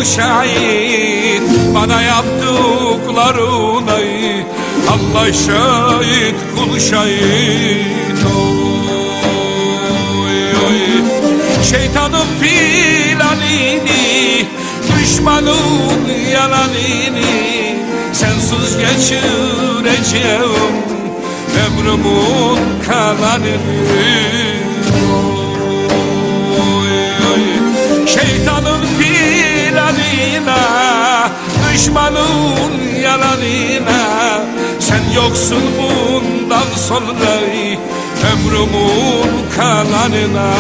ol şahit bana yaptıklarına, Allah şahit kul şahit. Şeytanın planini, düşmanın yalanını sensiz geçireceğim ömrümün kalanını. Şeytanın planına, düşmanın yalanına sen yoksun bundan sonra ömrümün kalanına.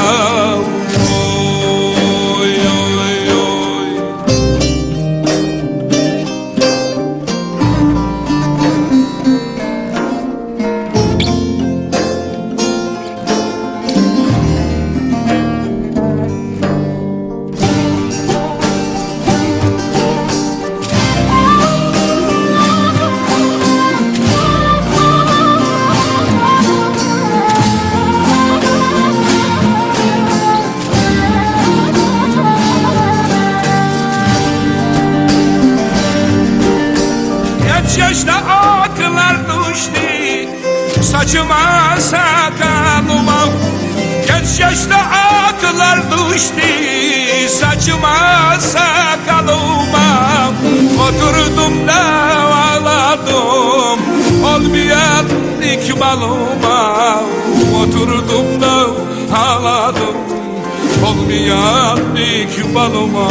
Yaşta aklar düştü saçıma sakalıma, genç yaşta aklar düştü saçıma sakalıma. Oturdum da ağladım olmayan ikbalıma, oturdum da ağladım olmayan ikbalıma.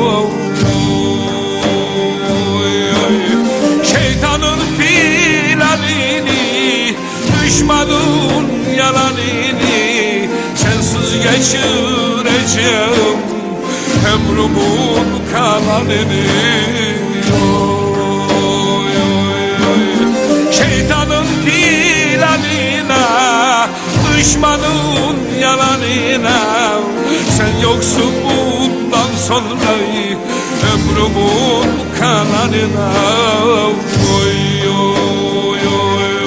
Şeytanın planini, düşmanın yalanını sensiz geçireceğim ömrümün kalanını. Şeytanın planına, düşmanın yalanına sen yoksun bundan sonra ömrümün kalanına. Oy oy oy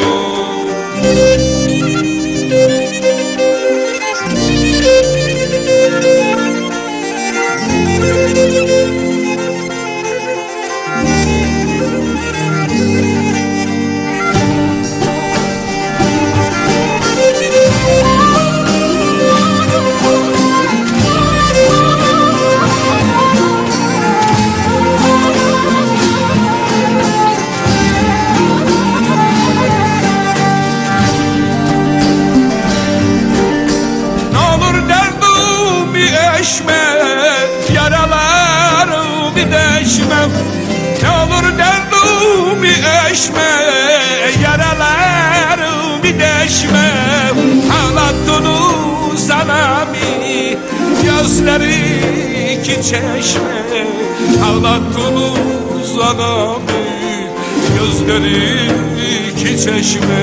yaralarımı deşmem, ne olur derdimi eşme, yaralarımı deşmem. Ağlattınız anamı, gözleri iki çeşme, ağlattınız anamı, gözleri iki çeşme.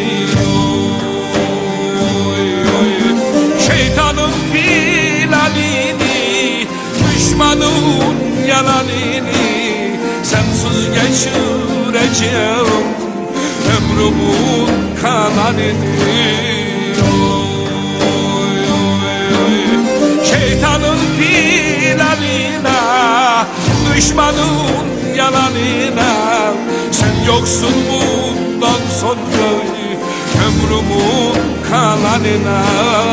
Şeytanın planini, düşmanın yalanını sensiz geçireceğim ömrümün kalanını. Şeytanın planına, düşmanın yalanına sen yoksun bundan sonra ömrümün kalanına.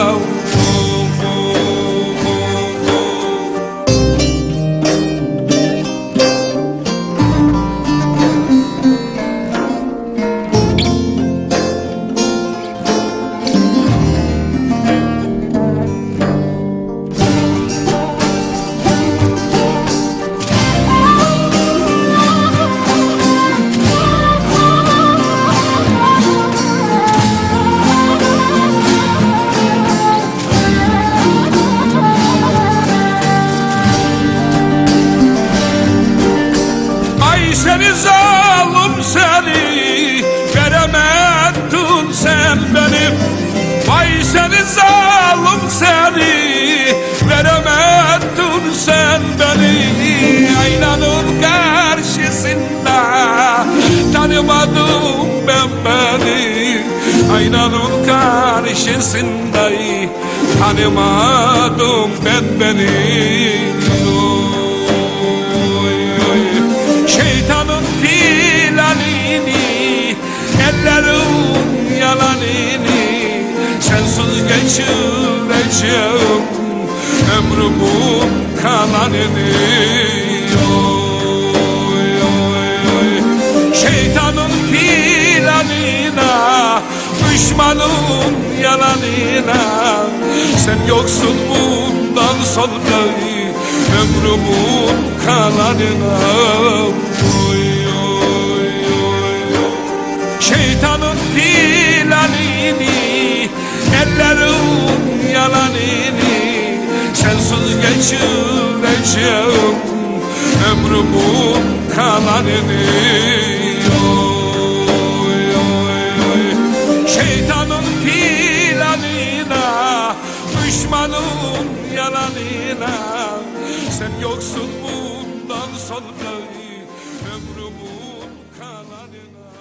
Seni zalim seni, veremedin sen benim. Vay seni zalim seni, veremedin sen beni. Aynanın karşısında tanımadım ben beni. Aynanın karşısında tanımadım ben beni. geçireceğim ömrümün kalanını. Şeytanın planına, düşmanın yalanına, sen yoksun bundan sonra ömrümün kalanına. Şeytanın planını, ellerin yalanını, sensiz geçireceğim ömrümün kalanını. Şeytanın planına, düşmanın yalanına, sen yoksun bundan sonra ömrümün kalanına.